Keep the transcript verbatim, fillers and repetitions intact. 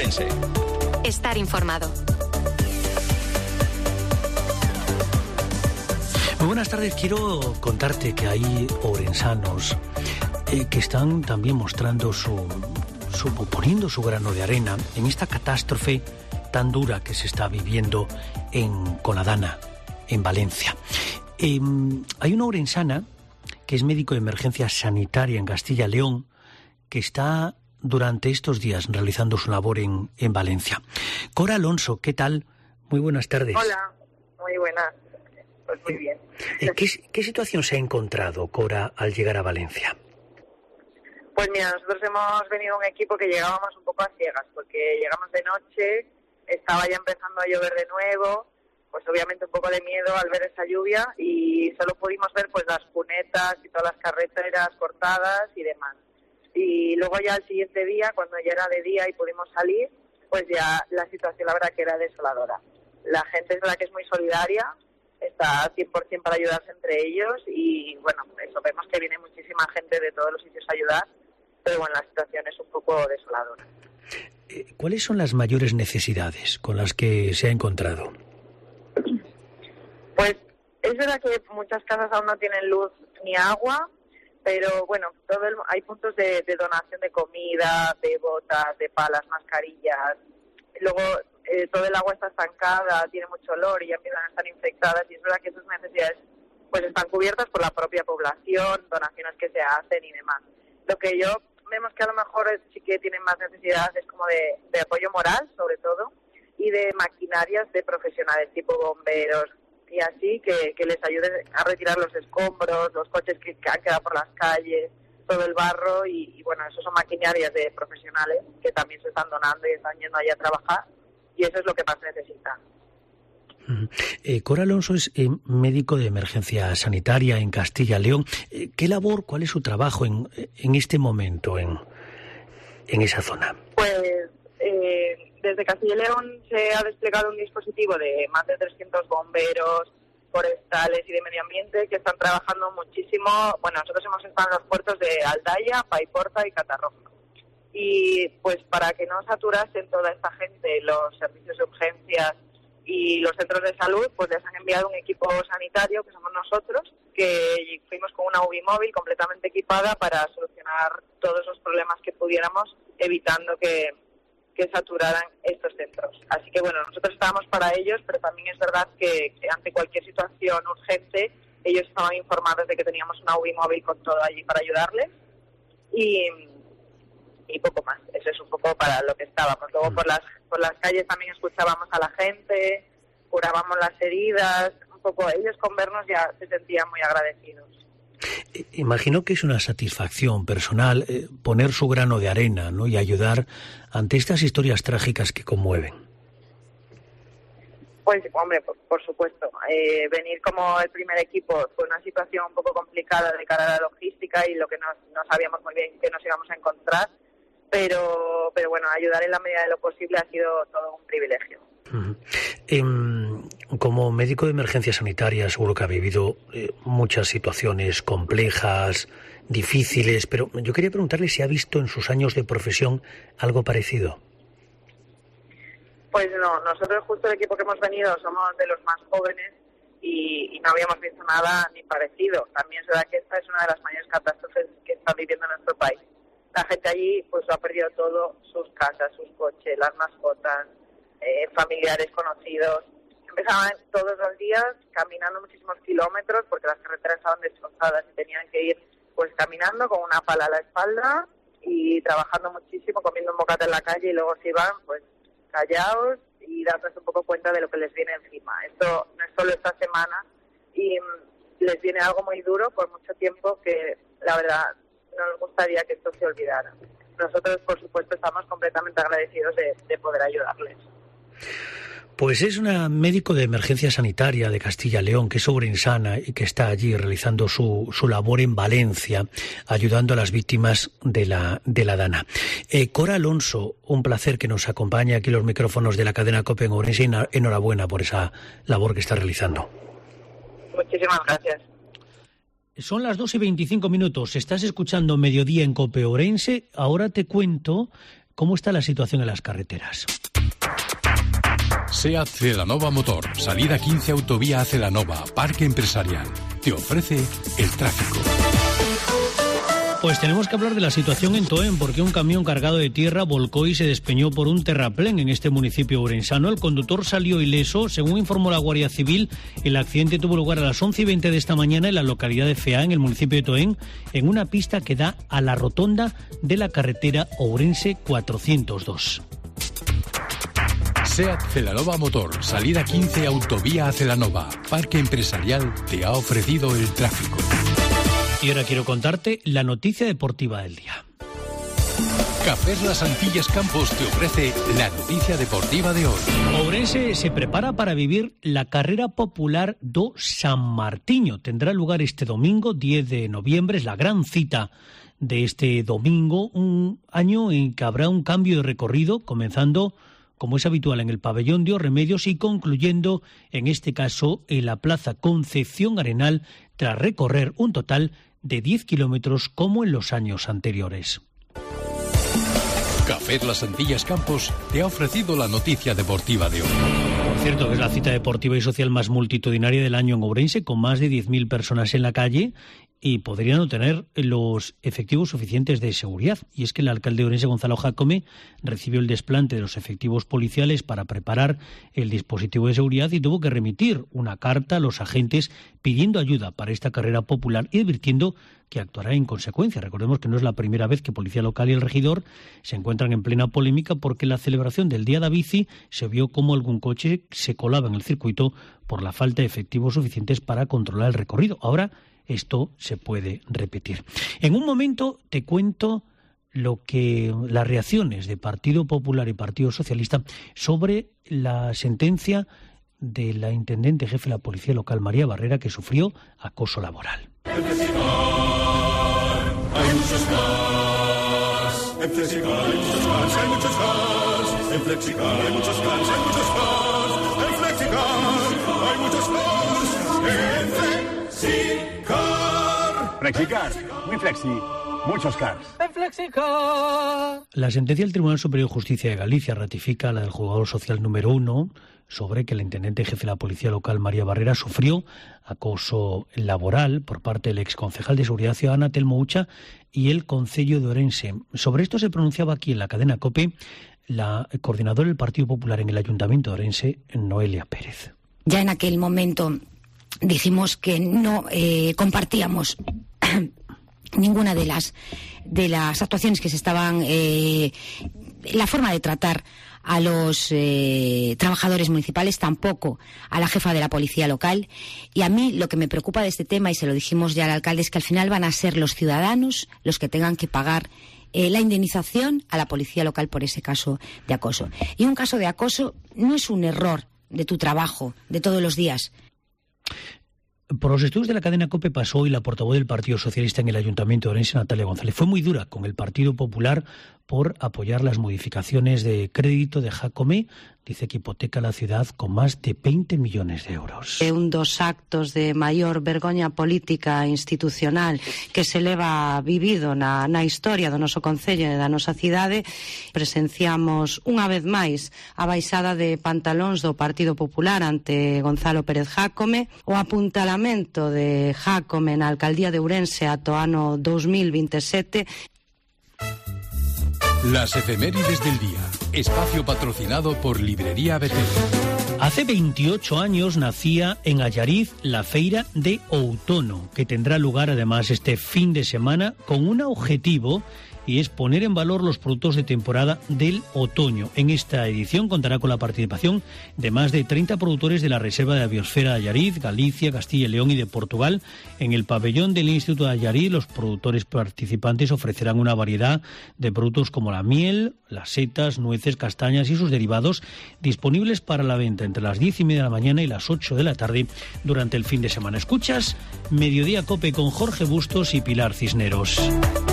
Ourense. Estar informado. Muy buenas tardes. Quiero contarte que hay ourensanos eh, que están también mostrando su, su, poniendo su grano de arena en esta catástrofe tan dura que se está viviendo en Coladana, en Valencia. Eh, hay una ourensana que es médico de emergencia sanitaria en Castilla y León, que está durante estos días realizando su labor en, en Valencia. Cora Alonso, ¿qué tal? Muy buenas tardes. Hola, muy buenas. Pues muy bien. Eh, ¿qué, ¿Qué situación se ha encontrado, Cora, al llegar a Valencia? Pues mira, nosotros hemos venido un equipo que llegábamos un poco a ciegas, porque llegamos de noche, estaba ya empezando a llover de nuevo, pues obviamente un poco de miedo al ver esa lluvia, y solo pudimos ver pues las cunetas y todas las carreteras cortadas y demás. Y luego ya al siguiente día, cuando ya era de día y pudimos salir, pues ya la situación la verdad que era desoladora. La gente es la que es muy solidaria, está cien por ciento para ayudarse entre ellos y bueno, eso, vemos que viene muchísima gente de todos los sitios a ayudar, pero bueno, la situación es un poco desoladora. ¿Cuáles son las mayores necesidades con las que se ha encontrado? Pues es verdad que muchas casas aún no tienen luz ni agua, pero bueno, todo el, hay puntos de, de donación de comida, de botas, de palas, mascarillas. Luego eh, todo el agua está estancada, tiene mucho olor y ya empiezan a estar infectadas, y es verdad que esas necesidades pues están cubiertas por la propia población, donaciones que se hacen y demás. Lo que yo vemos que a lo mejor es, sí que tienen más necesidades es como de, de apoyo moral, sobre todo, y de maquinarias de profesionales tipo bomberos y así, que, que les ayude a retirar los escombros, los coches que, que han quedado por las calles, todo el barro y, y bueno, eso son maquinarias de profesionales que también se están donando y están yendo allá a trabajar, y eso es lo que más necesitan. Eh, Cora Alonso es eh, médico de emergencia sanitaria en Castilla y León. Eh, ¿Qué labor, cuál es su trabajo en, en este momento en, en esa zona? Pues eh, desde Castilla y León se ha desplegado un dispositivo de más de trescientos bomberos, forestales y de medio ambiente que están trabajando muchísimo. Bueno, nosotros hemos estado en los puertos de Aldaya, Paiporta y Catarroja. Y pues para que no saturasen toda esta gente los servicios de urgencias y los centros de salud, pues les han enviado un equipo sanitario, que somos nosotros, que fuimos con una U B I móvil completamente equipada para solucionar todos los problemas que pudiéramos, evitando que, que saturaran estos centros. Así que bueno, nosotros estábamos para ellos, pero también es verdad que, que ante cualquier situación urgente, ellos estaban informados de que teníamos una U B I móvil con todo allí para ayudarles, y, y poco más. Eso es un poco para lo que estábamos. Luego por las por las calles también escuchábamos a la gente, curábamos las heridas, un poco ellos con vernos ya se sentían muy agradecidos. Imagino que es una satisfacción personal eh, poner su grano de arena, ¿no?, y ayudar ante estas historias trágicas que conmueven. Pues, hombre, por, por supuesto. Eh, venir como el primer equipo fue una situación un poco complicada de cara a la logística y lo que no, no sabíamos muy bien que nos íbamos a encontrar, pero, pero bueno, ayudar en la medida de lo posible ha sido todo un privilegio. Uh-huh. Eh, como médico de emergencia sanitaria seguro que ha vivido eh, muchas situaciones complejas, difíciles, pero yo quería preguntarle si ha visto en sus años de profesión algo parecido. Pues no, nosotros justo el equipo que hemos venido somos de los más jóvenes y, y no habíamos visto nada ni parecido. También es verdad que esta es una de las mayores catástrofes que están viviendo en nuestro país. La gente allí pues lo ha perdido todo, sus casas, sus coches, las mascotas, eh, familiares, conocidos. Empezaban todos los días caminando muchísimos kilómetros porque las carreteras estaban destrozadas y tenían que ir pues caminando con una pala a la espalda y trabajando muchísimo, comiendo un bocata en la calle, y luego se iban pues callados y dándose un poco cuenta de lo que les viene encima. Esto no es solo esta semana y les viene algo muy duro por mucho tiempo que la verdad no nos gustaría que esto se olvidara. Nosotros, por supuesto, estamos completamente agradecidos de, de poder ayudarles. Pues es una médico de emergencia sanitaria de Castilla y León, que es ourensana y que está allí realizando su, su labor en Valencia, ayudando a las víctimas de la, de la Dana. Eh, Cora Alonso, un placer que nos acompañe aquí los micrófonos de la cadena COPE en Ourense, y enhorabuena por esa labor que está realizando. Muchísimas gracias. Son las dos y veinticinco minutos. Estás escuchando Mediodía en COPE Ourense. Ahora te cuento cómo está la situación en las carreteras. SEAT Celanova Motor, salida quince autovía a Celanova, Parque Empresarial. Te ofrece el tráfico. Pues tenemos que hablar de la situación en Toén, porque un camión cargado de tierra volcó y se despeñó por un terraplén en este municipio ourensano. El conductor salió ileso. Según informó la Guardia Civil, el accidente tuvo lugar a las once y veinte de esta mañana en la localidad de Feá, en el municipio de Toén, en una pista que da a la rotonda de la carretera Ourense cuatrocientos dos. SEAT Celanova Motor, salida quince autovía a Celanova, Parque Empresarial, te ha ofrecido el tráfico. Y ahora quiero contarte la noticia deportiva del día. Cafés Las Antillas Campos te ofrece la noticia deportiva de hoy. Ourense se prepara para vivir la carrera popular do San Martiño. Tendrá lugar este domingo, diez de noviembre, es la gran cita de este domingo, un año en que habrá un cambio de recorrido, comenzando, como es habitual, en el pabellón de Os Remedios y concluyendo, en este caso, en la Plaza Concepción Arenal, tras recorrer un total de diez kilómetros como en los años anteriores. Cafés Las Antillas Campos te ha ofrecido la noticia deportiva de hoy. Por cierto, que es la cita deportiva y social más multitudinaria del año en Ourense, con más de diez mil personas en la calle, y podrían no tener los efectivos suficientes de seguridad. Y es que el alcalde de Ourense, Gonzalo Jácome, recibió el desplante de los efectivos policiales para preparar el dispositivo de seguridad y tuvo que remitir una carta a los agentes pidiendo ayuda para esta carrera popular y advirtiendo que actuará en consecuencia. Recordemos que no es la primera vez que Policía Local y el regidor se encuentran en plena polémica porque en la celebración del Día de la Bici se vio cómo algún coche se colaba en el circuito por la falta de efectivos suficientes para controlar el recorrido. Ahora esto se puede repetir. En un momento te cuento lo que las reacciones de Partido Popular y Partido Socialista sobre la sentencia de la intendente jefe de la Policía Local, María Barrera, que sufrió acoso laboral. En Flexicar hay muchos cars. En Flexicar hay muchos cars, hay muchos cars. En Flexicar hay muchos cars, hay muchos cars. En Flexicar hay muchos cars. En Flexicar. Flexicar, muy flexi, muchos cars. En Flexicar. La sentencia del Tribunal Superior de Justicia de Galicia ratifica la del juzgado social número uno sobre que la intendente jefe de la Policía Local, María Barrera, sufrió acoso laboral por parte del exconcejal de Seguridad Ciudadana, Telmo Ucha, y el Concello de Ourense. Sobre esto se pronunciaba aquí en la cadena COPE la coordinadora del Partido Popular en el Ayuntamiento de Ourense, Noelia Pérez. Ya en aquel momento dijimos que no eh, compartíamos ninguna de las de las actuaciones que se estaban, eh, la forma de tratar a los eh, trabajadores municipales, tampoco a la jefa de la policía local. Y a mí lo que me preocupa de este tema, y se lo dijimos ya al alcalde, es que al final van a ser los ciudadanos los que tengan que pagar eh, la indemnización a la policía local por ese caso de acoso. Y un caso de acoso no es un error de tu trabajo, de todos los días. Por los estudios de la cadena COPE pasó hoy la portavoz del Partido Socialista en el Ayuntamiento de Ourense, Natalia González. Fue muy dura con el Partido Popular por apoyar las modificaciones de crédito de Jácome. Dice que hipoteca la ciudad con más de veinte millones de euros. É un dos actos de maior vergoña política e institucional que se leva vivido na, na historia do noso concello e da nosa cidade. Presenciamos unha vez máis a baixada de pantalóns do Partido Popular ante Gonzalo Pérez Jácome, o apuntalamento de Jácome na alcaldía de Ourense ata o ano dos mil veintisiete. Las efemérides del día. Espacio patrocinado por Librería Betel. Hace veintiocho años nacía en Allariz la Feira de Outono, que tendrá lugar además este fin de semana con un objetivo, y es poner en valor los productos de temporada del otoño. En esta edición contará con la participación de más de treinta productores de la Reserva de la Biosfera de Allariz, Galicia, Castilla y León y de Portugal. En el pabellón del Instituto de Allariz, los productores participantes ofrecerán una variedad de productos como la miel, las setas, nueces, castañas y sus derivados, disponibles para la venta entre las diez y media de la mañana y las ocho de la tarde durante el fin de semana. Escuchas Mediodía Cope con Jorge Bustos y Pilar Cisneros.